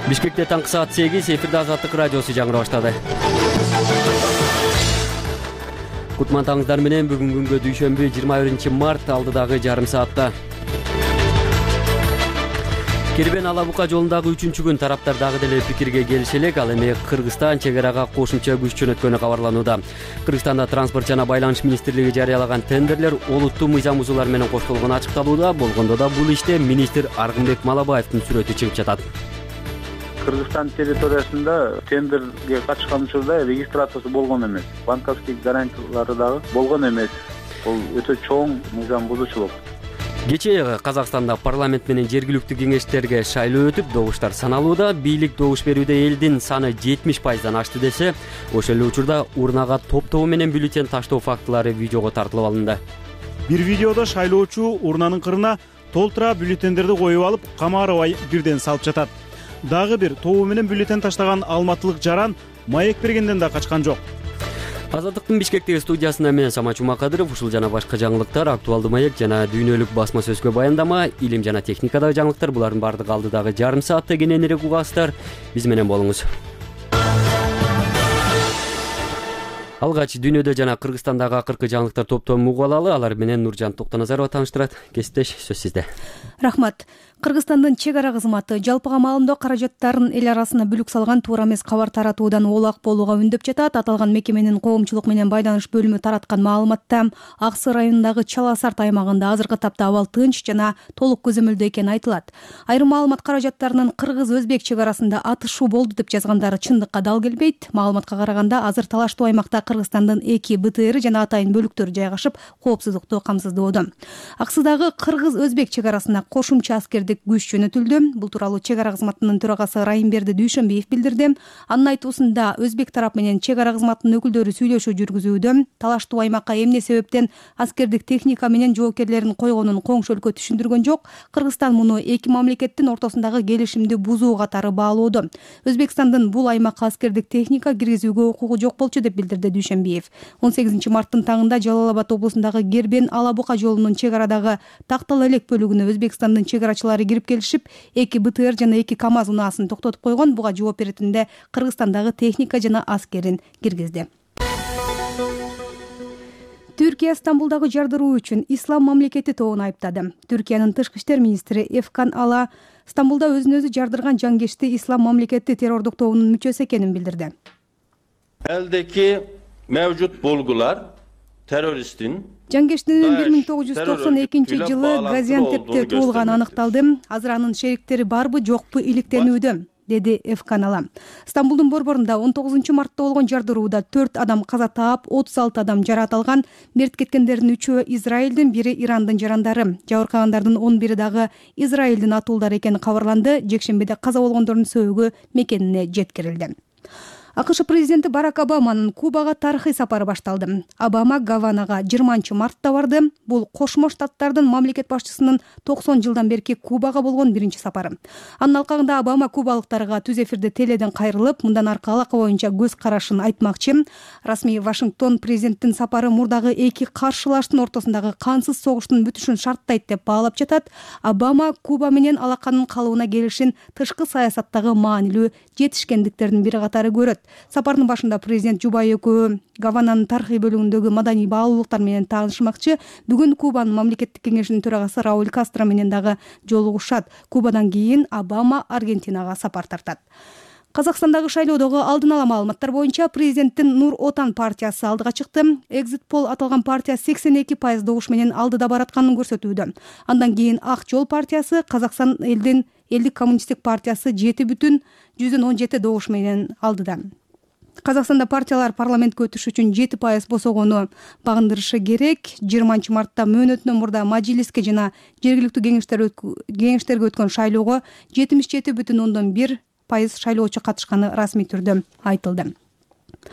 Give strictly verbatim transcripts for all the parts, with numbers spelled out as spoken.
Бишкекте таңкы саат сегиз, эфирде Азаттык радиосу жаңыра баштады. Кутмантаңыздар менен бүгүн күнгө дүйшөмбү жыйырма биринчи март алдыдагы жарым саатта. Кербен Алабука жолундагы үчүнчү күн тараптар дагы деле пикирге келише элек, ал эми Кыргызстан чек арага кошумча күч жөнөткөнү кабарланууда. Кыргызстанда транспорт жана байланыш министрлиги жарыялаган тендерлер олуттуу мыйзам бузуулар менен коштолгону ачыкталууда. Болгондо да бул иште министр Аргынбек Малабаевдин сүрөтү чыгып жатат. Кыргызстан территориясында тендерге катышкан учурда регистрациясы болгон эмес. Банковский гарантиялары дагы болгон эмес. Бул өтө чоң мыйзам бузуучулук. Кечээ Казакстанда парламент менен жергиликтүү кеңештерге шайлоо өтүп, добуштар саналууда. Бийлик добуш берүүдө элдин саны жетимиш пайыздан ашты десе, ошол эле учурда урнага топтоо менен бюллетень таштоо фактылары видеого тартылып алынды. Бир видеодо шайлоочу урнанын кырына толтура бюллетендерди коюп алып, камаарабай бирден салып жатат. Дагы бир тобу менен бюллетень таштаган алматылык жаран маек бергенден да качкан жок. Азаттыктын Бишкектеги студиясында мен Самат Жумакадыров, ушул жана башка жаңылыктар, актуалдуу маек жана дүйнөлүк басма сөзгө баяндама, илим жана техникадагы жаңылыктар, булардын баардыгы алдыдагы жарым саатта кененирээк угасыздар. Биз менен болуңуз. Алгач дүйнөдө жана Кыргызстандагы акыркы жаңылыктар топтомун угуп алалы. Алар менен Нуржан Токтоназарова тааныштырат. Кесиптеш, сөз сизде. Рахмат. Кыргызстандын чек ара кызматы жалпыга маалымдоо каражаттарын эл арасына бүлүк салган туура эмес кабар таратуудан оолак болууга үндөп жатат. Аталган мекеменин коомчулук менен байланыш бөлүмү тараткан маалыматта Ак Сыр районундагы Чала Сарт аймагында азыркы тапта абал тынч жана толук көзөмөлдө экени айтылат. Айрым маалымат каражаттарынын кыргыз-өзбек чек арасында атышуу болду деп жазгандары чындыкка дал келбейт. Маалыматка караганда азыр талаштуу аймакта Кыргызстандын эки БТР жана атайын бөлүктөр жайгашып, коопсуздукту камсыздоодо. Аксыдагы кыргыз-өзбек чек арасына кошумча аскердик күч жөнөтүлдү. Бул тууралуу чек ара кызматынын төрагасы Райымберди Дүйшөнбиев билдирди. Анын айтуусунда өзбек тарап менен чек ара кызматынын өкүлдөрү сүйлөшүү жүргүзүүдө. Талаштуу аймакка эмне себептен аскердик техника менен жоокерлерин койгонун коңшу өлкө түшүндүргөн жок. Кыргызстан муну эки мамлекеттин ортосундагы келишимди бузуу катары баалоодо. Өзбекстандын бул аймакка аскердик техника киргизүүгө укугу жок болчу деп билдирди Дүйшөнбиев. он сегизинчи марттын таңында Жалал Абад облусундагы Кербен Алабука жолунун чек арадагы Тактал элек бөлүгүнө Өзбекстандын чек арачылары кирип келишип, эки БТР жана эки КАМАЗ унаасын токтотуп койгон. Буга жооп беретинде Кыргызстандагы техника жана аскерин киргизди. Түркия Стамбулдагы жардыруу үчүн Ислам мамлекети тобун айыптады. Түркиянын тышкы иштер министри Эфкан Ала Стамбулда өзүн өзү жардырган жангешти Ислам мамлекети террордук тобунун мүчөсү экенин билдирди. Eldeki mevcut bulgular teröristin Жангештинин бир миң тогуз жүз токсон экинчи жылы Газиантепте туулганы аныкталды. Азыр анын шериктери барбы, жокпу иликтенүүдө, деди Эфкан Ала. Стамбулдун борборунда он тогузунчу мартта болгон жардырууда төрт адам каза таап, отуз алты адам жаракат алган. Мерт кеткендердин үчөө Израилдин, бири Ирандын жарандары. Жабыркагандардын он бири дагы Израилдин атуулдары экени кабарланды. Жекшембиде каза болгондордун сөөгү мекенине жеткирилди. АКШ президенти Барак Обаманын Кубага тарыхый сапары башталды. Обама Гаванага жыйырманчы мартта барды. Бул Кошмо Штаттардын мамлекет башчысынын токсон жылдан берки Кубага болгон биринчи сапары. Анын алкагында Обама кубалыктарга түз эфирде теледен кайрылып, мындан аркы алака боюнча көз карашын айтмакчы. Расмий Вашингтон президенттин сапары мурдагы эки каршылаштын ортосундагы кансыз согуштун бүтүшүн шарттайт деп баалап жатат. Обама Куба менен алаканын калыбына келишин тышкы саясаттагы маанилүү жетишкендиктердин бири катары көрөт. Сапардын башында президент Жубай экөө Гавананын тарыхый бөлүгүндөгү маданий баалуулуктар менен таанышмакчы. Бүгүн Кубанын мамлекеттик кеңешинин төрагасы Рауль Кастро менен дагы жолугушат. Кубадан кийин Обама Аргентинага сапар тартат. Казакстандагы шайлоодогу алдын ала маалыматтар боюнча президенттин Нур Отан партиясы алдыга чыкты. Exit Poll аталган партия сексен эки пайыз добуш менен алдыда баратканын көрсөтүүдө. Андан кийин Ак жол партиясы, Казакстан элдин элдик коммунисттик партиясы жети бүтүн жүздөн он жети добуш менен алдыда. Казакстанда партиялар парламентке өтүш үчүн жети пайыз босогону багындырышы керек. жыйырманчы мартта мөөнөтүнөн мурда мажилиске жана жергиликтүү кеңештерге өткөн шайлоого жетимиш жети бүтүн ондон бир пайыз шайлоочу катышканы расмий түрдө айтылды.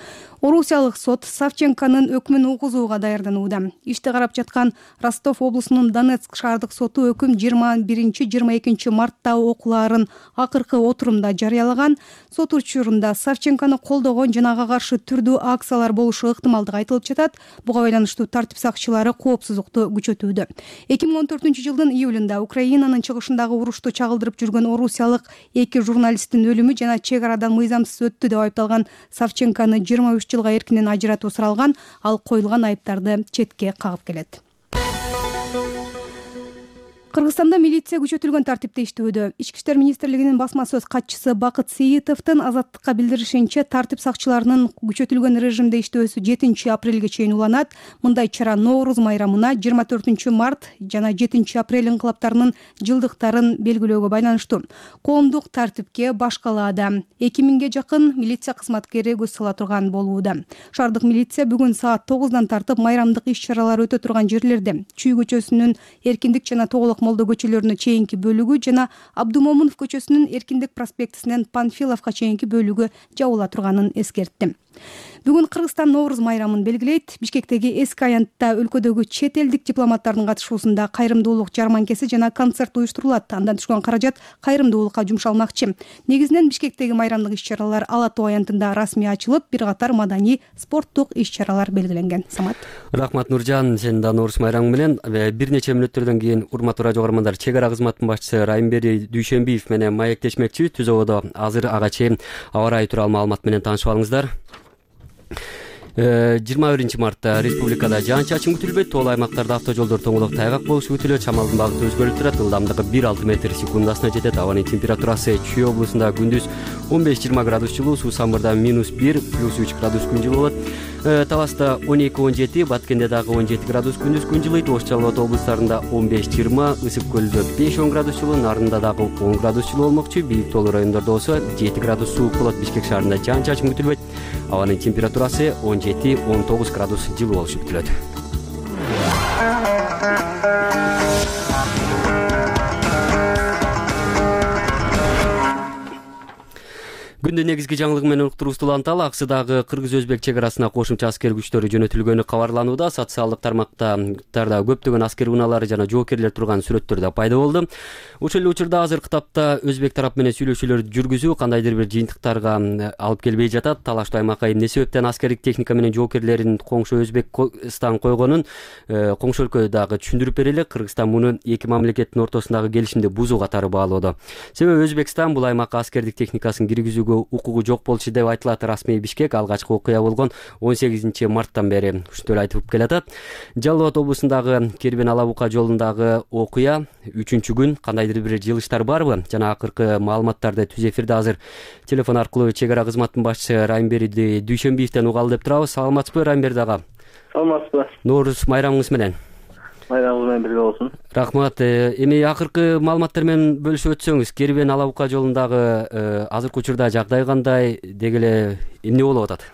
Орусиялык сот Савченконун өкмүн угузууга даярданууда. Ишти карап жаткан Ростов облусунун Донецк шаардык соту өкүм жыйырма биринчи жыйырма экинчи мартта окууларын акыркы отурумда жарыялаган. Сот учурунда Савченкону колдогон жана ага каршы түрдүү акциялар болушу ыктымалдыгы айтылып жатат. Буга байланыштуу тартип сакчылары коопсуздукту күчөтүүдө. эки миң он төртүнчү жылдын июлунда Украинанын чыгышындагы урушту чагылдырып жүргөн орусиялык эки журналисттин өлүмү жана чек арадан мыйзамсыз өттү деп айыпталган Савченкону жыйырма үч жылга эркинен ажыратуу суралган. Ал коюлган айыптарды четке кагып келет. Кыргызстанда милиция күчөтүлгөн тартипте иштөөдө. Ички иштер министрлигинин басма сөз катчысы Бакыт Сейитовдун Азаттыкка билдиришинче, тартип сакчыларынын күчөтүлгөн режимде иштөөсү жетинчи апрелге чейин уланат. Мындай чара Нооруз майрамына, жыйырма төртүнчү март жана жетинчи апрель инкылаптарынын жылдыктарын белгилөөгө байланыштуу. Коомдук тартипке баш калаада эки миңге жакын милиция кызматкери көз сала турган болууда. Шаардык милиция бүгүн саат тогуздан тартып майрамдык иш-чаралар өтө турган жерлерде Чүй көчөсүнүн Эркиндик жана Тоголок Молдо көчөлөрүнө чейинки бөлүгү жана Абдумомунов көчөсүнүн Эркиндик проспектисинен Панфиловго чейинки бөлүгү жабыла турганын эскертти. Бүгүн Кыргызстан Нооруз майрамын белгилейт. Бишкектеги эски аянтта өлкөдөгү чет элдик дипломаттардын катышуусунда кайрымдуулук жарманкеси жана концерт уюштурулат. Андан түшкөн каражат кайрымдуулукка жумшалмакчы. Негизинен Бишкектеги майрамдык иш-чаралар Ала Тоо аянтында расмий ачылып, бир катар маданий, спорттук иш-чаралар белгиленген. Самат. Рахмат Нуржан, сен да Нооруз майрамы менен. Бир нече мүнөттөрдөн кийин урматтуу радио көрөрмандар, чек ара кызматынын башчысы Райымбери Дүйшөнбиев менен маектешмекчи. Түз ободо азыр ага чейин аба ырайы тууралуу маалымат менен таанышып алыңыздар. жыйырма биринчи мартта республикада жаан-чачын күтүлбөйт. Тоол аймактарда автожолдор тоңолок тайгак болушу күтүлөт. Шамалдын багыты өзгөрүп турат. Ылдамдыгы бир алты метр секундасына жетет. Абанын температурасы Чүй облусунда күндүз он беш жыйырма градус жылуу, Суу Самырда минус бир, плюс үч градус күн жылуу болот. Таласта он эки он жети, Баткенде дагы он жети градус күндүз күн жылыйт. Ош Жалал Абад облустарында он беш жыйырма, Ысык көлдө беш он градус жылуу, Нарында дагы он градус жылуу болмокчу. Бийик тоолуу райондордо болсо жети градус суук болот. Бишкек шаарында жаан-чачын күтүлбөйт. Абанын температурасы он жети он тогуз градус жылуу болушу күтүлөт. Күндүн негизги жаңылыгы менен уктуруубузду уланталы. Аксыдагы кыргыз-өзбек чек арасына кошумча аскер күчтөрү жөнөтүлгөнү кабарланууда. Социалдык тармактарда көптөгөн аскер унаалары жана жоокерлер турган сүрөттөр да пайда болду. Ошол эле учурда азыркы тапта өзбек тарап менен сүйлөшүүлөр жүргүзүү кандайдыр бир жыйынтыктарга алып келбей жатат. Талаштуу аймакка эмне себептен аскердик техника менен жоокерлерин коңшу Өзбекстан койгонун коңшу өлкө дагы түшүндүрүп берели. Кыргызстан муну эки мамлекеттин ортосундагы келишимди бузуу катары баалоодо. Себеби Өзбекстан бул аймакка аскердик техникасын киргизүүгө укугу жок болчу деп айтылат. Расмий Бишкек алгачкы окуя болгон он сегизинчи марттан бери ушунтип айтып келатат. Жалал Абад облусундагы Кербен Ала Бука жолундагы окуя үчүнчү күн. Кандайдыр бир жылыштар барбы? Жана акыркы маалыматтарды түз эфирде азыр телефон аркылуу чек ара кызматынын башчысы Райымбери Дүйшөнбиевден угалы деп турабыз. Саламатсызбы Райымбери ага? Саламатсызбы. Нооруз майрамыңыз менен. Майрамыңыз менен бирге болсун. Рахмат. Эми акыркы маалыматтар менен бөлүшүп өтсөңүз. Кербен Ала Бука жолундагы азыркы учурда жагдай кандай, деги эле эмне болуп атат?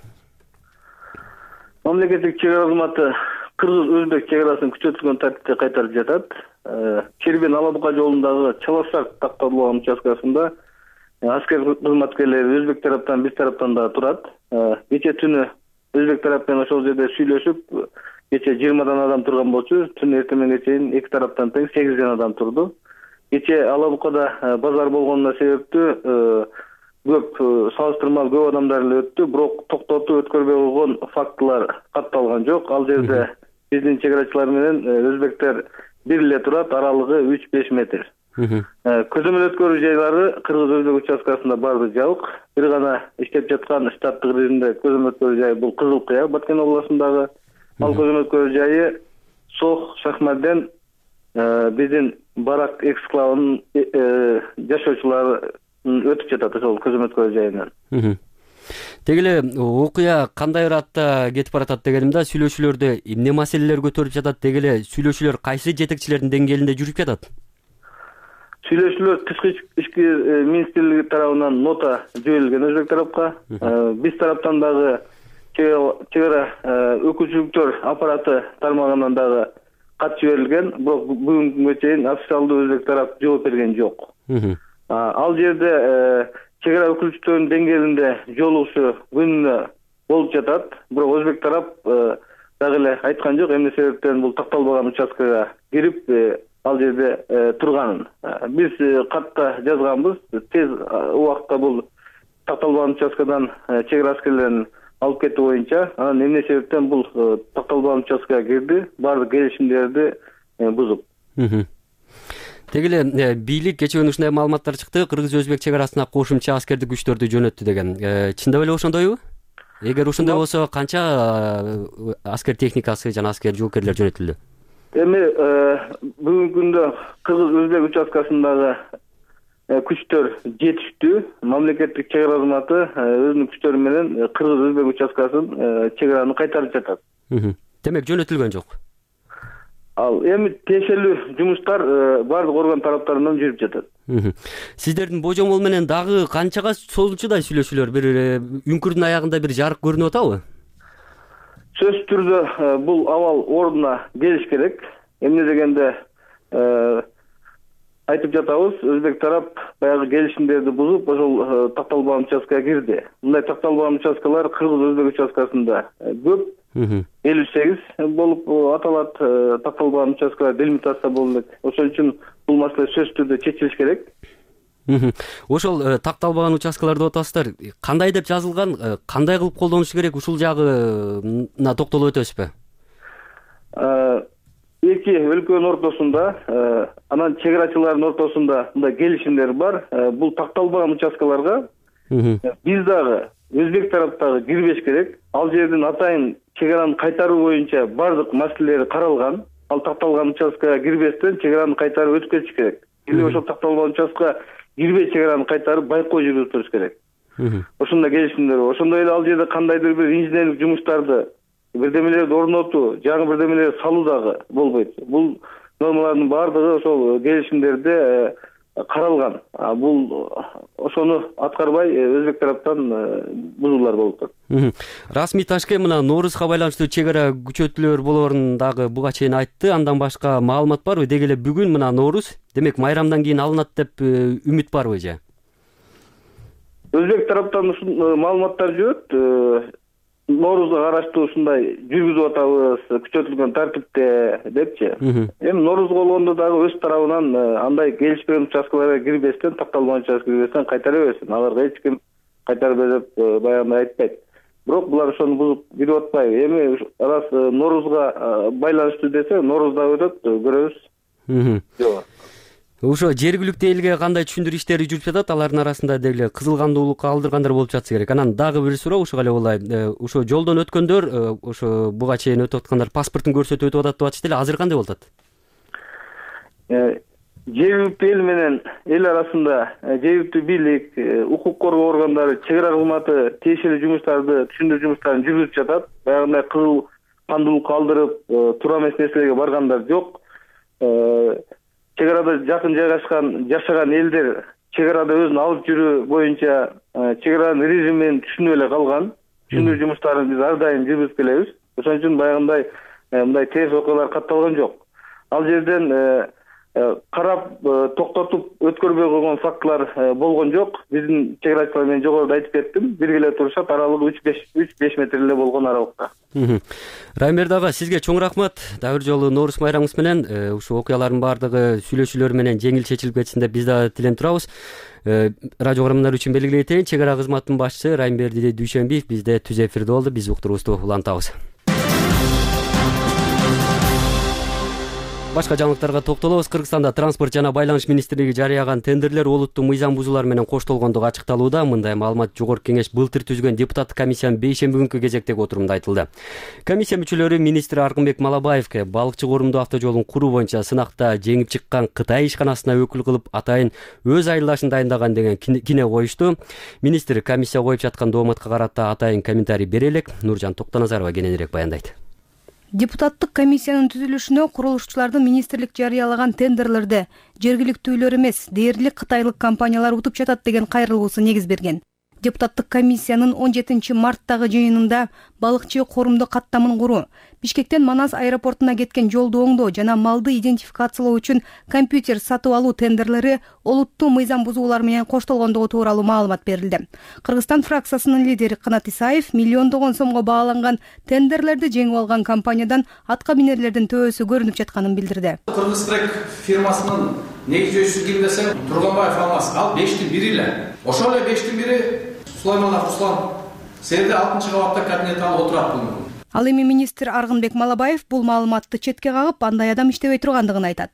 Мамлекеттик чек ара кызматы кыргыз-өзбек чек арасын күчөтүлгөн тартипте кайтарып жатат. Кербен Ала Бука жолундагы Чалашак такталган участкасында аскер кызматкерлери өзбек тараптан, биз тараптан да турат. Кече түнү өзбек тарап менен ошол жерде сүйлөшүп, кече жыйырмадан адам турган болчу. Түн эртемеңге чейин эки тараптан тең сегизден адам турду. Кече Ала Букада базар болгонуна себептүү көп салыштырмалуу көп адамдар эле өттү, бирок токтотуу өткөрбөй койгон фактылар катталган жок. Ал жерде биздин чек арачылар менен өзбектер бир эле турат, аралыгы үч беш метр. Көзөмөл өткөрүү жайлары кыргыз-өзбек участкасында баары жабык. Бир гана иштеп жаткан штаттык режимде көзөмөл өткөрүү жайы бул Кызыл Кыя, Баткен областындагы. Ал көзөмөл өткөрүү жайы Сох Шахмарден биздин барак эксклавынын жашоочулары өтүп жатат ошол көзөмөл өткөрүү жайынан. Деги эле окуя кандай ыратта кетип баратат дегенимде, сүйлөшүүлөрдө эмне маселелер көтөрүлүп жатат, деги эле сүйлөшүүлөр кайсы жетекчилердин деңгээлинде жүрүп жатат? Сүйлөшүүлөр тышкы ишки министрлиги тарабынан нота жиберилген өзбек тарапка. Биз тараптан дагы чек ара өкүлчүлүктөр аппараты тармагынан дагы кат жиберилген, бирок бүгүнкү күнгө чейин официалдуу өзбек тарап жооп берген жок. Ал жерде чек ара өкүлчүлүктөрүнүн деңгээлинде жолугушуу күнүнө болуп жатат. Бирок өзбек тарап дагы эле айткан жок эмне себептен бул такталбаган участкага кирип ал жерде турганын. Биз катта жазганбыз. Тез убакытта бул такталбаган участкадан чек ара аскерлерин алып кетүү боюнча, анан эмне себептен бул такталбаган участкага кирди, баардык келишимдерди бузуп. Теги эле бийлик кечээ күнү ушундай маалыматтар чыкты, кыргыз өзбек чек арасына кошумча аскердик күчтөрдү жөнөттү деген. Чындап эле ошондойбу? Эгер ошондой болсо канча аскер техникасы жана аскер жоокерлер жөнөтүлдү? Эми бүгүнкү күндө кыргыз өзбек участкасындагы күчтөр жетиштүү. Мамлекеттик чек ара кызматы өзүнүн күчтөрү менен кыргыз өзбек участкасын чек араны кайтарып жатат. Демек жөнөтүлгөн жок. Ал эми тиешелүү жумуштар бардык орган тараптарынан жүрүп жатат. Сиздердин божомол менен дагы канчага созулчудай сүйлөшүүлөр, бир үңкүрдүн аягында бир жарык көрүнүп атабы? Сөзсүз түрдө бул абал ордуна келиш керек. Эмне дегенде айтып жатабыз, өзбек тарап баягы келишимдерди бузуп, ошол такталбаган участкага кирди. Мындай такталбаган участкалар кыргыз өзбек участкасында көп. элүү сегиз болуп аталат. Такталбаган участкалар делимитация болуп элек. Ошон үчүн бул маселе сөзсүз түрдө чечилиш керек. Ошол такталбаган участкаларды атасыздар. Кандай деп жазылган, кандай кылып колдонуш керек, ушул жагына токтолуп өтөсүзбү? Эки өлкөнүн ортосунда, анан чек арачылардын ортосунда мындай келишимдер бар. Бул такталбаган участкаларга биз дагы өзбек тараптагы кирбеш керек. Ал жердин атайын чек араны кайтаруу боюнча бардык маселелери каралган. Ал такталган участкага кирбестен чек араны кайтарып өтүп кетиш керек. Или ошол такталган участкага кирбей чек араны кайтарып байкоо жүргүзүп туруш керек. Ошондой келишимдер бар. Ошондой эле ал жерде кандайдыр бир инженерлик жумуштарды, бирдемелерди орнотуу, жаңы бирдемелерди салуу дагы болбойт. Бул нормалардын баардыгы ошол келишимдерде каралган. Бул ошону аткарбай өзбек тараптан бузуулар болуп атат. Расмий Ташкент мына Ноорузга байланыштуу чек ара күчөтүүлөр болоорун дагы буга чейин айтты. Андан башка маалымат барбы? Деги эле бүгүн мына Нооруз, демек майрамдан кийин алынат деп үмүт барбы же? Өзбек тараптан маалыматтар жүрөт. Ноорузга караштуу ушундай жүргүзүп атабыз, күчөтүлгөн тартипте депчи. Эми Ноорузга болгондо дагы өз тарабынан андай келишпеген участкаларга кирбестен, такталбаган участкага кирбестен кайтара берсин. Аларга эч ким кайтарып бер деп баягындай айтпайт. Бирок булар ошону бузуп кирип атпайбы. Эми раз Ноорузга байланыштуу десе, Ноорузда өтөт, көрөбүз. Жок. Ошо жергиликтүү элге кандай түшүндүрүү иштери жүрүп жатат? Алардын арасында деле кызыл кандуулукка алдыргандар болуп жатса керек. Анан дагы бир суроо, ошого эле болай. Ошо жолдон өткөндөр, ошо буга чейин өтүп аткандар паспортун көрсөтүп өтүп атат деп атышты эле. Азыр кандай болуп атат? Жергиликтүү эл менен эл арасында жергиликтүү бийлик, укук коргоо органдары, чек ара кызматы тиешелүү жумуштарды, түшүндүрүү жумуштарын жүргүзүп жатат. Баягындай кызыл кандуулукка алдырып, туура эмес нерселерге баргандар жок. Чек арада жакын жайгашкан жашаган элдер чек арада өзүн алып жүрүү боюнча чек аранын режимин түшүнүп эле калган. Түшүндүрүү жумуштарын биз ар дайым жүргүзүп келебиз. Ошон үчүн баягындай мындай терс окуялар катталган жок. Ал жерден карап токтотуп өткөрбөй койгон фактылар болгон жок. Биздин чек арачылар менен жогоруда айтып кеттим. Биргеле турушат, аралыгы үч беш метр эле болгон аралыкта. Раймберди ага, сизге чоң рахмат. Дагы бир жолу Нооруз майрамыңыз менен ушул окуялардын баардыгы сүйлөшүүлөр менен жеңил чечилип кетсин деп биз да тиленип турабыз. Радио көрөрмандар үчүн белгилей кетейин, чек ара кызматынын башчысы Раймберди Дүйшөнбиев бизде түз эфирде болду. Биз уктуруубузду улантабыз. Башка жаңылыктарга токтолобуз. Кыргызстанда транспорт жана байланыш министрлиги жарыяган тендерлер олуттуу мыйзам бузуулар менен коштолгондугу ачыкталууда. Мындай маалымат Жогорку Кеңеш былтыр түзгөн депутаттык комиссиянын бейшемби күнкү кезектеги отурумунда айтылды. Комиссия мүчөлөрү министр Аркынбек Малабаевке балыкчы корумдуу автожолун куруу боюнча сынакта жеңип чыккан Кытай ишканасына өкүл кылып атайын өз айылдашын дайындаган деген кине коюшту. Министр комиссия коюп жаткан дооматка карата атайын комментарий бере элек. Нуржан Токтоназарова кененирээк баяндайт. Депутаттык комиссиянын түзүлүшүнө курулушчулардын министрлик жарыялаган тендерлерди жергиликтүүлөр эмес, дээрлик кытайлык компаниялар утуп жатат деген кайрылуусу негиз берген. Депутаттык комиссиянын он жетинчи марттагы жыйынында балыкчы корумду каттамын куруу, Бишкектен Манас аэропортуна кеткен жолду оңдоо жана малды идентификациялоо үчүн компьютер сатып алуу тендерлери олуттуу мыйзам бузуулар менен коштолгондугу тууралуу маалымат берилди. Кыргызстан фракциясынын лидери Канат Исаев миллиондогон сомго бааланган тендерлерди жеңип алган компаниядан атка минерлердин төбөсү көрүнүп жатканын билдирди. Кыргызтрек фирмасынын негизчүсү ким десем, Турганбаев Алмаз, ал бештин бири эле. Ошол эле бештин бири Сулайманов Руслан. Сэрде алтынчы кабатта кабинет алып отурат бул. Ал эми министр Аргынбек Малабаев бул маалыматты четке кагып, андай адам иштебей тургандыгын айтат.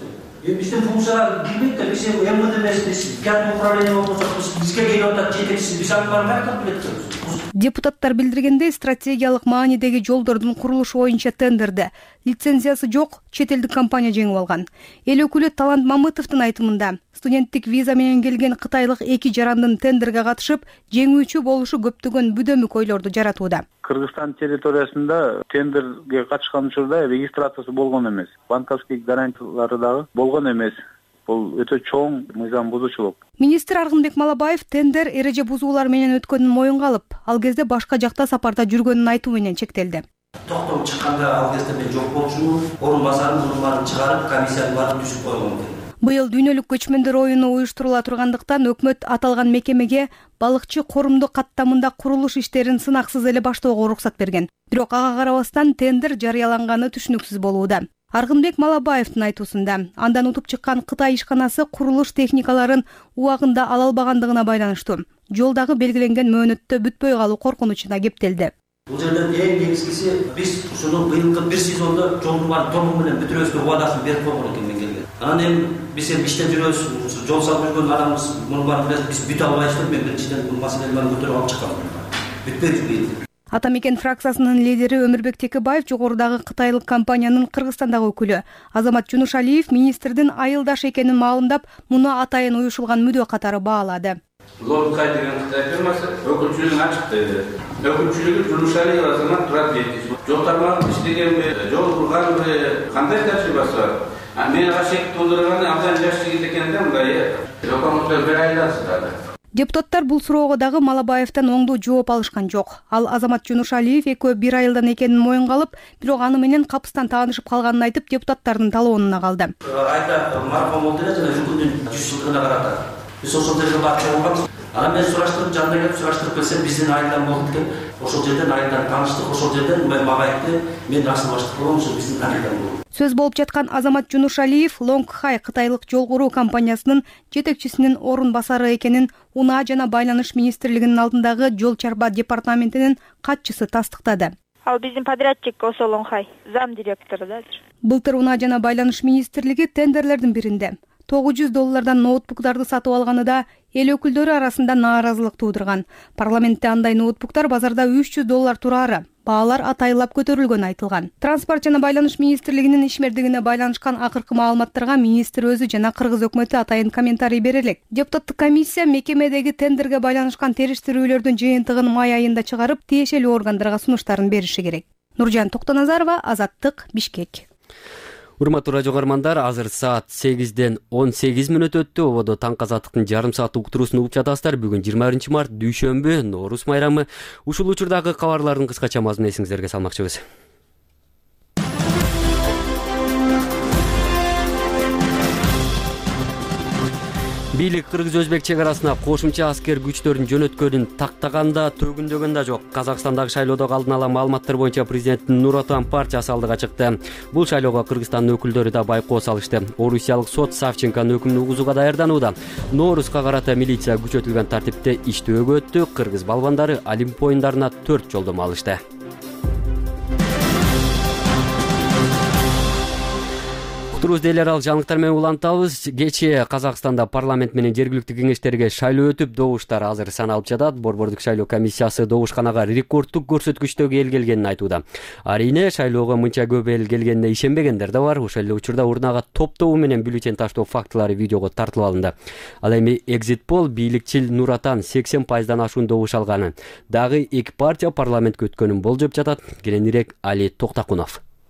Биздин функциялар билбейт да, биз эм вэ дэ эмеспиз, кадр управление болсок, бизге келип атат, жетекчиси, биз аны кантип билет? Депутаттар билдиргендей, стратегиялык маанидеги жолдордун курулушу боюнча тендерди лицензиясы жок чет элдик компания жеңип алган. Эл өкүлү Талант Мамытовдун айтымында, студенттик виза менен келген кытайлык эки жарандын тендерге катышып, жеңүүчү болушу көптөгөн бүдөмүк ойлорду жаратууда. Кыргызстан территориясында тендерге катышкан учурда регистрациясы болгон эмес. Банковский гарантиялары дагы болгон эмес. Бул өтө чоң мыйзам бузуучулук. Министр Аргынбек Малабаев тендер эреже бузуулар менен өткөнүн моюнга алып, ал кезде башка жакта сапарда жүргөнүн айтуу менен чектелди. Токтом чыкканда ал кезде мен жок болчумун, орун басарым мурунбарын чыгарып, комиссияны барып түзүп койгон экен. Быйыл дүйнөлүк көчмөндөр оюну уюштурула тургандыктан өкмөт аталган мекемеге балыкчы корундук каттамында курулуш иштерин сынаксыз эле баштоого уруксат берген. Бирок ага карабастан тендер жарыяланганы түшүнүксүз болууда. Аргынбек Малабаевдин айтуусунда, андан утуп чыккан Кытай ишканасы курулуш техникаларын убагында ала албагандыгына байланыштуу. Жолдагы белгиленген мөөнөттө бүтпөй калуу коркунучуна кептелди. Бул жерден эң негизгиси биз ушуну быйылкы бир сезондо жолдун баарын толугу менен бүтүрөбүз убадасын берип койгон экен мен келген. Анан эми биз эми иштеп жүрөбүз, жол салып жүргөн адамбыз, муну баарын билет, биз бүтө албайбыз. Мен биринчиден бул маселени баарын көтөрүп алып чыккам. Бүтпөй жүрбөйт. Ата мекен фракциясынын лидери Өмүрбек Текебаев жогорудагы кытайлык компаниянын Кыргызстандагы өкүлү Азамат Жунушалиев министрдин айылдаш экенин маалымдап, муну атайын уюшулган мүдө катары баалады. Лонкай деген Кытай фирмасы өкүлчүлүгүн ачык деди. Өкүлчүлүгү Жунушалиев Азамат турат дейт. Жол тармагын иштегенби, жол курганбы, кандай тажрыйбасы бар? Мен ашек туудурган абдан жаш жигит экен да, мындай өкмөттө бир айдан сытады. Депутаттар бул суроого дагы Малабаевден оңдуу жооп алышкан жок. Ал Азамат Жунушалиев экөө бир айылдан экенин моюнга алып, бирок аны менен капыстан таанышып калганын айтып, депутаттардын талоонуна калды. Айта марком болду эле жана жүгүндүн жүз жылдыгына карата. Биз ошол жерге барып чогулганбыз. Анан мен сураштырып, жанына келип сураштырып келсем, биздин айылдан болду экен. Ошол жерден айылдан тааныштык, ошол жерден мага айтты, мен расыл баштык болгом, ошол биздин айылдан болду. Сөз болуп жаткан Азамат Жунушалиев Лонгхай кытайлык жол куруу компаниясынын жетекчисинин орун басары экенин Унаа жана байланыш министрлигинин алдындагы жол чарба департаментинин катчысы тастыктады. Ал биздин подрядчик Осо Лонгхай, зам директору да. Былтыр Унаа жана байланыш министрлиги тендерлердин биринде тогуз жүз доллардан ноутбуктарды сатып алганы да эл өкүлдөрү арасында нааразылык туудурган. Парламентте андай ноутбуктар базарда үч жүз доллар турары. Баалар атайылап көтөрүлгөнү айтылган. Транспорт жана байланыш министрлигинин ишмердигине байланышкан акыркы маалыматтарга министр өзү жана кыргыз өкмөтү атайын комментарий бере элек. Депутаттык комиссия мекемедеги тендерге байланышкан териштирүүлөрдүн жыйынтыгын май айында чыгарып, тиешелүү органдарга сунуштарын бериши керек. Нуржан Токтоназарова, Азаттык, Бишкек. Урматтуу радио көрөрмандар, азыр саат сегизден он сегиз мүнөт өттү. Ободо таңкы Азаттыктын жарым сааттык уктуруусун угуп жатасыздар. Бүгүн жыйырма биринчи март дүйшөмбү, Ноорус майрамы. Ушул учурдагы кабарлардын кыскача мазмунун эсиңиздерге салмакчыбыз. Бийлик кыргыз-өзбек чек арасына кошумча аскер күчтөрүн жөнөткөнүн тактаганда төгүндөгөн да жок. Казакстандагы шайлоодогу алдын ала маалыматтар боюнча президенттин Нур Отан партиясы алдыга чыкты. Бул шайлоого Кыргызстандын өкүлдөрү да байкоо салышты. Орусиялык сот Савченконун өкүмүн угузууга даярданууда. Ноорусга карата милиция күчөтүлгөн тартипте иштөөгө өттү. Кыргыз балбандары Олимп оюндарына төрт жолдомо алышты. Туруз делер ал жаңылыктар менен улантабыз. Кечээ Казакстанда парламент менен жергиликтүү кеңештерге шайлоо өтүп, добуштар азыр саналып жатат. Борбордук шайлоо комиссиясы добушканага рекордтук көрсөткүчтөгү эл келгенин айтууда. Арийне шайлоого мынча көп эл келгенине ишенбегендер да бар. Ошол эле учурда урнага топтоо менен бюллетень таштоо фактылары видеого тартылып алынды. Ал эми Exit Poll бийликчил Нур Отан сексен пайыздан ашуун добуш алганын, дагы эки партия парламентке өткөнүн болжоп жатат. Кененирээк Али Токтакунов.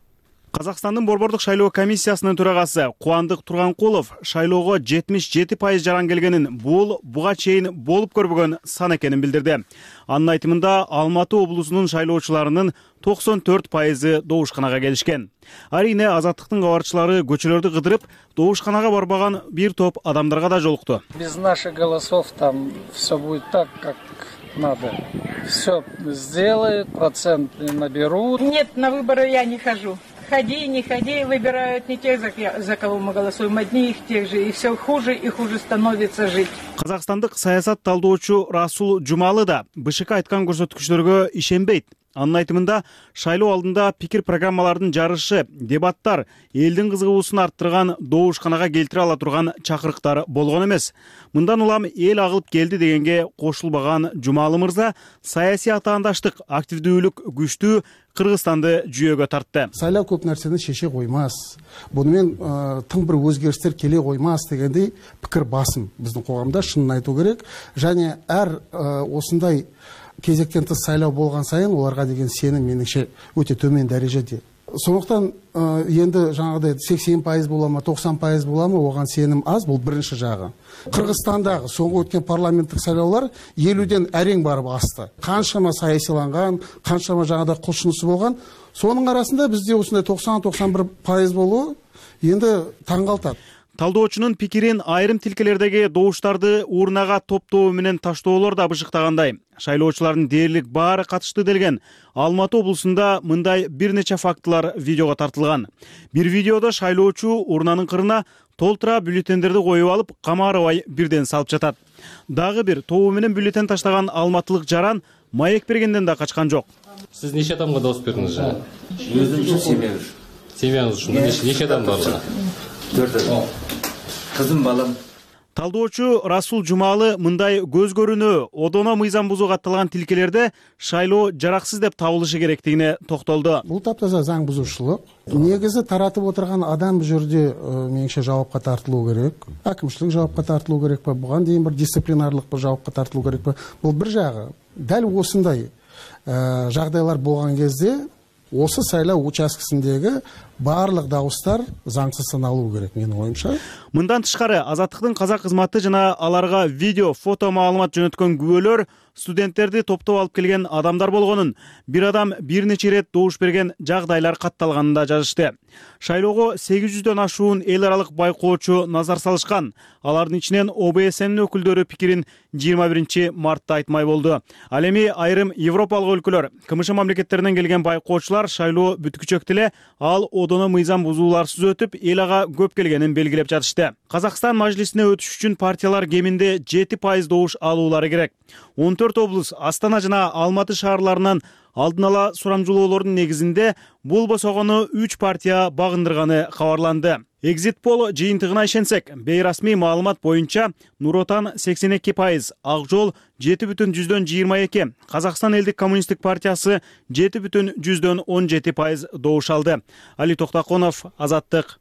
Казакстандын борбордук шайлоо комиссиясынын төрагасы Кубандык Турганкулов шайлоого жетимиш жети пайыз жаран келгенин, бул буга чейин болуп көрбөгөн сан экенин билдирди. Анын айтымында Алматы облусунун шайлоочуларынын токсон төрт пайызы добушканага келишкен. Арине Азаттыктын кабарчылары көчөлөрдү кыдырып, добушканага барбаган бир топ адамдарга да жолукту. Без наших голосов там все будет так, как надо. Все сделают, процент наберут. Нет, на выборы я не хожу. Ходи, не ходи, выбирают не тех, за кого мы голосуем, одни их тех же, и все хуже и хуже становится жить. Казакстандык саясат талдоочу Расул Жумалы да БШК айткан көрсөткүчтөргө ишенбейт. Анын айтымында шайлоо алдында пикир программалардын жарышы, дебаттар элдин кызыгуусун арттырган, добушканага келтире ала турган чакырыктар болгон эмес. Мындан улам эл агылып келди дегенге кошулбаган Жумалы мырза саясий атаандаштык, активдүүлүк күчтүү Кыргызстанды жүйөгө тартты. Сайлоо көп нерсени шеше коймас. Буну мен тың бир өзгерістер келе коймас дегендей пикир басым биздин коомдо, шынын айтуу керек. Және әр осындай кезектен тыс сайлау болған сайын оларға деген сенім меніңше өте төмен дәрежеде. Сондықтан енді жаңағыдай сексен пайыз бола ма, тоқсан пайыз бола ма, оған сенім аз, бұл бірінші жағы. Қырғызстандағы соңғы өткен парламенттік сайлаулар елуден әрең барып асты. Қаншама саясиланған, қаншама жаңағыдай құлшынысы болған. Соның арасында бізде осындай тоқсан тоқсан бір пайыз болуы енді таңғалтады. Талдоочунун пикирин айрым тилкелердеги добуштарды урнага топтоо менен таштоолор да бышыктагандай. Шайлоочулардын дээрлик баары катышты делген Алматы облусунда мындай бир нече фактылар видеого тартылган. Бир видеодо шайлоочу урнанын кырына толтура бюллетендерди коюп алып, камаарыбай бирден салып жатат. Дагы бир тобу менен бюллетен таштаган алматылык жаран маек бергенден да качкан жок. Сиз нече адамга добуш бердиңиз жана? Өзүм үчүн семьябыз. Семьяңыз үчүн нече адам бар? Төрт адам. Кызым, балам. Талдоочу Расул Жумалы мындай көз көрүнүү, одоно мыйзам бузууга атталган тилкелерде шайлоо жараксыз деп табылышы керектигине токтолду. Бул таптаза заң бузушулук. Негизи таратып отурган адам бул жерде менимче жабапка тартылуу керек. Акимчилик жабапка тартылуу керек па, буга дейин бир дисциплинарлык бир жабапка тартылуу керек па. Бул бир жагы. Дәл осындай жагдайлар болгон кезде осы сайлау учаскесиндеги барлык дауыстар заңсыз саналуу керек менин оюмча. Мындан тышкары Азаттыктын казак кызматы жана аларга видео, фото маалымат жөнөткөн күбөлөр студенттерди топтоп алып келген адамдар болгонун, бир адам бир нече ирет добуш берген жагдайлар катталганын да жазышты. Шайлоого сегиз жүздөн ашуун эл аралык байкоочу назар салышкан. Алардын ичинен О Б С Н'нин өкүлдөрү пикирин жыйырма биринчи мартта айтмай болду. Ал эми айрым европалык өлкөлөр, К М Ш мамлекеттеринен келген байкоочулар шайлоо бүткүчөктө эле ал одоно мыйзам бузууларсыз өтүп, эл ага көп келгенин белгилеп жатышты. Казакстан мажлисине өтүш үчүн партиялар кеминде жети пайыз добуш алуулары керек. он төрт облус, Астана жана Алматы шаарларынан алдын ала сурамжылоолордун негизинде бул босогону үч партия багындырганы кабарланды. Exit Poll жыйынтыгына ишенсек, бейрасмий маалымат боюнча Нур Отан сексен эки пайыз, Ак Жол жети бүтүн жүздөн жыйырма эки, Казакстан элдик коммунисттик партиясы жети бүтүн жүздөн он жети пайыз добуш алды. Али Токтаконов, Азаттык.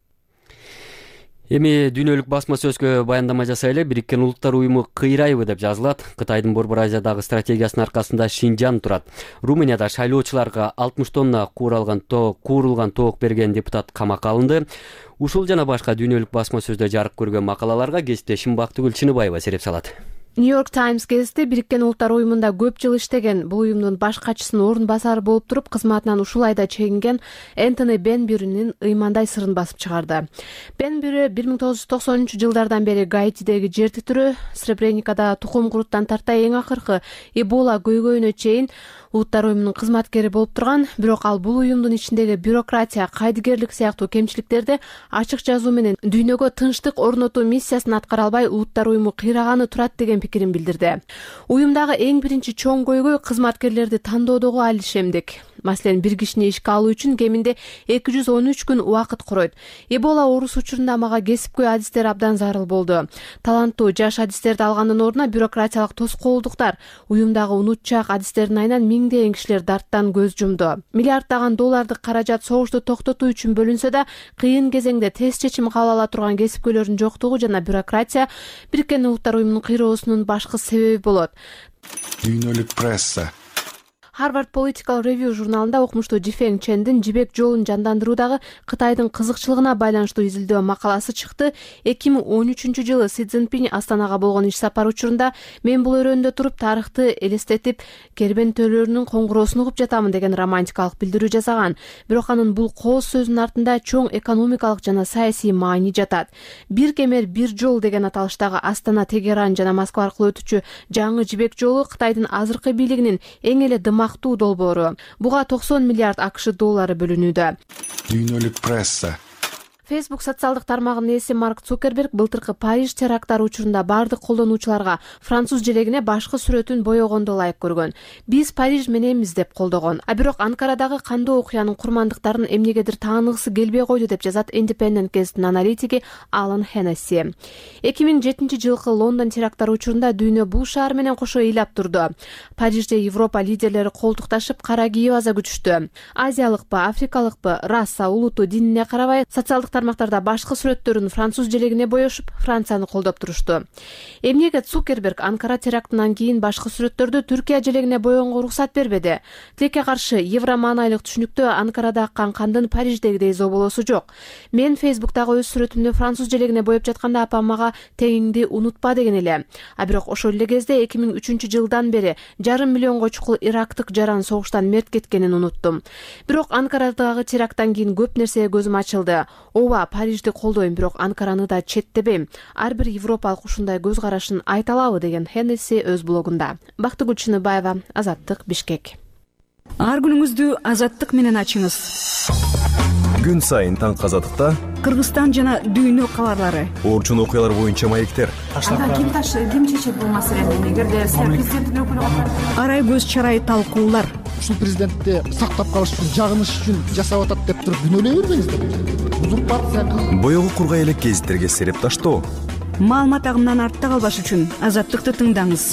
Эми дүйнөлүк басма сөзгө баяндама жасайлы. Бириккен Улуттар уюму кыйрайбы деп жазылат. Кытайдын Борбор Азиядагы стратегиясынын аркасында Шинжан турат. Румынияда шайлоочуларга алтымыш тонна кууралган тоок, куурулган тоок берген депутат камакка алынды. Ушул жана башка дүйнөлүк басма сөздө жарык көргөн макалаларга кесиптешим Бактыгүл Чыныбаева сереп салат. Нью-Йорк Таймс газети Бириккен Улуттар уюмунда көп жыл иштеген, бул уюмдун баш катчысынын орун басары болуп туруп, кызматынан ушул айда чегинген Энтони Бенбюринин ыймандай сырын басып чыгарды. Бенбюри бир миң тогуз жүз токсонунчу жылдардан бери Гаитидеги жер титирөө, Сребреникада тукум куруттан тарта эң акыркы Эбола көйгөйүнө чейин Улуттар уюмунун кызматкери болуп турган, бирок ал бул уюмдун ичиндеги бюрократия, кайдыгерлик сыяктуу кемчиликтерди ачык жазуу менен дүйнөгө тынчтык орнотуу миссиясын аткара албай Улуттар уюму кыйраганы турат деген пикирин билдирди. Уюмдагы эң биринчи чоң көйгөй кызматкерлерди тандоодогу алишемдик. Маселен, бир кишини ишке алуу үчүн кеминде эки жүз он үч күн убакыт коройт. Эбола оорусу учурунда мага кесипкөй адистер абдан зарыл болду. Таланттуу жаш адистерди алгандын ордуна бюрократиялык тоскоолдуктар, уюмдагы унутчак адистердин айынан миңдеген кишилер дарттан көз жумду. Миллиарддаган доллардык каражат согушту токтотуу үчүн бөлүнсө да, кыйын кезеңде тез чечим кабыл ала турган кесипкөйлөрдүн жоктугу жана бюрократия Бириккен Улуттар уюмунун кыйроосунун башкы себеби болот. Дүйнөлүк пресса. Harvard Political Review журналында окумуштуу Жифeng Чендин жибек жолун жандандыруудагы Кытайдын кызыкчылыгына байланыштуу изилдөө макаласы чыкты. эки миң он үчүнчү жылы Си Цзиньпин Астанага болгон иш сапар учурунда мен бул өрөөндө туруп тарыхты элестетип, кербентөлөрүнүн коңгуроосун угуп жатамын деген романтикалык билдирүү жасаган. Бирок анын бул кооз сөзүнүн артында чоң экономикалык жана саясий маани жатат. Бир кемер бир жол деген аталыштагы Астана, Тегеран жана Москва аркылуу өтүүчү жаңы жибек жолу Кытайдын азыркы бийлигинин эң эле дымактуу долбоору. Буга токсон миллиард АКШ доллары бөлүнүүдө. Дүйнөлүк пресса. Facebook социалдык тармагынын ээси Марк Цукерберг былтыркы Париж теракттары учурунда бардык колдонуучуларга француз желегине башкы сүрөтүн боёгонду ылайык көргөн. Биз Париж мененбиз деп колдогон. А бирок Анкарадагы кандуу окуянын курмандыктарын эмнегедир тааныгысы келбей койду деп жазат Independent газетинин аналитиги Алан Хеннесси. эки миң жетинчи жылкы Лондон теракттары учурунда дүйнө бул шаар менен кошо ыйлап турду. Парижде Европа лидерлери колтукташып кара кийип аза күтүштү. Азиялыкпы, африкалыкпы, раса, улуту, динине карабай социалдык тармактарда башкы сүрөттөрүн француз желегине боешуп, Францияны колдоп турушту. Эмнеге Цукерберг Анкара терактынан кийин башкы сүрөттөрдү Түркия желегине боегонго уруксат бербеди? Тилекке каршы евро маанайлык түшүнүктө Анкарада аккан кандын Париждегидей зоболосу жок. Мен Фейсбуктагы өз сүрөтүмдү француз желегине боеп жатканда апам мага тегиңди унутпа деген эле. А бирок ошол эле кезде эки миң үчүнчү жылдан бери жарым миллионго чукул ирактык жаран согуштан мерт кеткенин унуттум. Бирок Анкарадагы теракттан кийин көп нерсеге көзүм ачылды. Ооба, Парижди колдойм, бирок Анкараны да четтебейм. Ар бир европалык ушундай көз карашын айта алабы деген Хеннесси өз блогунда. Бактыгүл Чыныбаева, Азаттык, Бишкек. Ар күнүңүздү Азаттык менен ачыңыз. Күн сайын таң Азаттыкта Кыргызстан жана дүйнө кабарлары. Орчун окуялар боюнча маектер. Ага, ким таш, ким чечет бул маселени? Эгерде президенттин өкүлү арай көз чарай талкуулар. Ушул президентти сактап калыш үчүн, жагыныш үчүн жасап атат деп туруп күнөөлөй бербеңиздер. Узурпация. Боёгу кургай элек гезиттерге сереп таштоо. Маалымат агымынан артта калбаш үчүн Азаттыкты тыңдаңыз.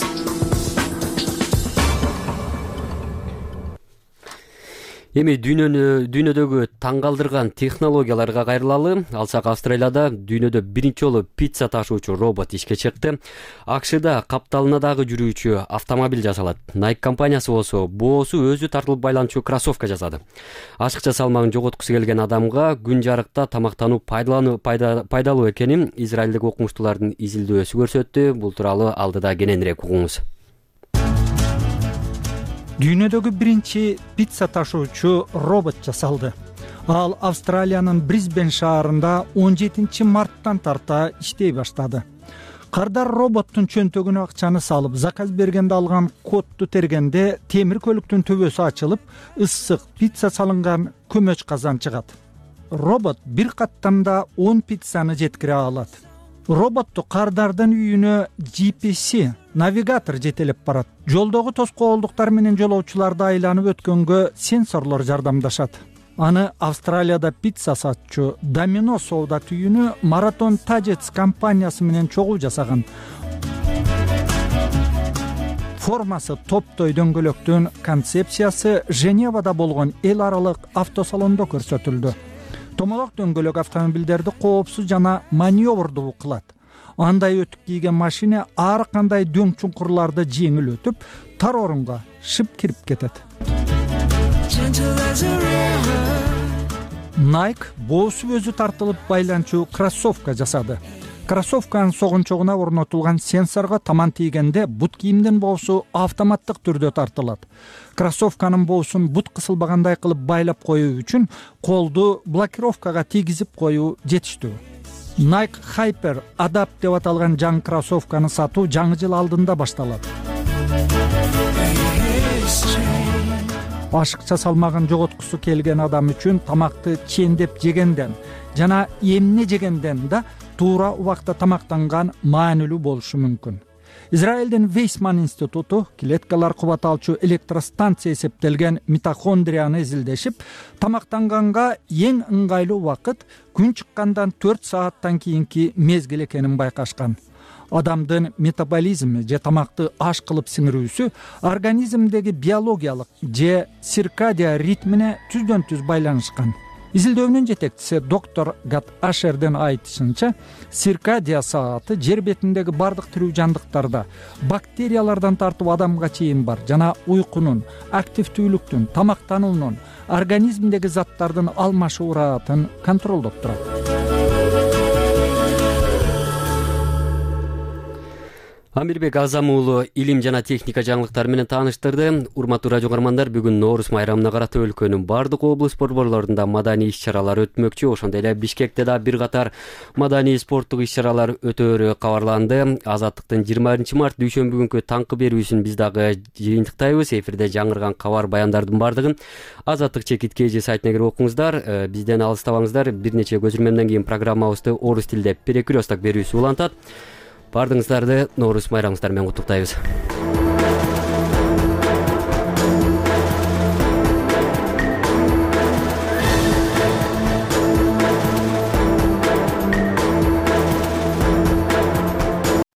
Эми дүйнөнү дүйнөдөгү таң калтырган технологияларга кайрылалы. Алсак, Австралияда дүйнөдө биринчи жолу пицца ташуучу робот ишке чыкты. АКШда капталынадагы жүрүүчү автомобиль жасалат. Nike компаниясы болсо боосу өзү тартылып байланчу кроссовка жасады. Ашыкча салмагын жоготкусу келген адамга күн жарыкта тамактануу пайдалануу пайдалуу экенин израилдик окумуштуулардын изилдөөсү көрсөттү. Бул тууралуу алдыда кененирээк угуңуз. Дүйнөдөгү биринчи пицца ташуучу робот жасалды. Ал Австралиянын Брисбен шаарында он жетинчи марттан тарта иштей баштады. Кардар роботтун чөнтөгүнө акчаны салып, заказ бергенде алган кодду тергенде темир көлүктүн төбөсү ачылып, ысык пицца салынган көмөч казан чыгат. Робот бир каттамда он пиццаны жеткире алат. Роботту Кардардын үйүнө Джи Пи Эс навигатор жетелеп барат. Жолдогу тоскоолдуктар менен жолоочуларды айланып өткөнгө сенсорлор жардамдашат. Аны Австралияда пицца сатчу Домино соода түйүнү Маратон Тажец компаниясы менен чогуу жасаган. Формасы топтой дөңгөлөктүн концепциясы Женевада болгон эл аралык автосалондо көрсөтүлдү. Томолок дөңгөлөк автомобилдерди коопсуз жана маневрдуу кылат. Андай өтүк кийген машина ар кандай дөң чуңкурларды жеңил өтүп, тар орунга шып кирип кетет. Nike боосу өзү тартылып байланчу кроссовка жасады. Кроссовканын согунчогуна орнотулган сенсорго таман тийгенде бут кийимдин боосу автоматтык түрдө тартылат. Кроссовканын боосун бут кысылбагандай кылып байлап коюу үчүн колду блокировкага тийгизип коюу жетиштүү. Nike Hyper Adapt деп аталган жаңы кроссовканы сатуу жаңы жыл алдында башталат. Ашыкча салмагын жоготкусу келген адам үчүн тамакты чендеп жегенден жана эмне жегенден да туура убакта тамактанган маанилүү болушу мүмкүн. Израилдин Вейсман институту клеткалар кубат алчу электростанция эсептелген митохондрияны изилдешип, тамактанганга эң ыңгайлуу убакыт күн чыккандан төрт сааттан кийинки мезгил экенин байкашкан. Адамдын метаболизми же тамакты аш кылып сиңирүүсү организмдеги биологиялык же циркадия ритмине түздөн түз байланышкан. изилдөөнүн жетекчиси доктор Гат Ашердин айтышынча, циркадия сааты жер бетиндеги бардык тирүү жандыктарда бактериялардан тартып адамга чейин бар жана уйкунун, активдүүлүктүн, тамактануунун, организмдеги заттардын алмашуу ыраатын контролдоп турат. Амирбек Азам уулу илим жана техника жаңылыктары менен тааныштырды. Урматтуу радио угармандар, бүгүн Ноорус майрамына карата өлкөнүн бардык облус борборлорунда маданий иш-чаралар өтмөкчү. Ошондой эле Бишкекте да бир катар маданий спорттук иш-чаралар өтөөрү кабарланды. Азаттыктын жыйырма биринчи март дүйшөмбү күнкү таңкы берүүсүн биз дагы жыйынтыктайбыз. Эфирде жаңырган кабар баяндардын бардыгын Азаттык чекит кж сайтына кирип окуңуздар. Бизден алыстабаңыздар. Бир нече көчүрмөмдөн кийин программабызды орус тилде перекресток берүүсү улантат. Бардыгыңыздарды Ноорус майрамыңыздар менен куттуктайбыз.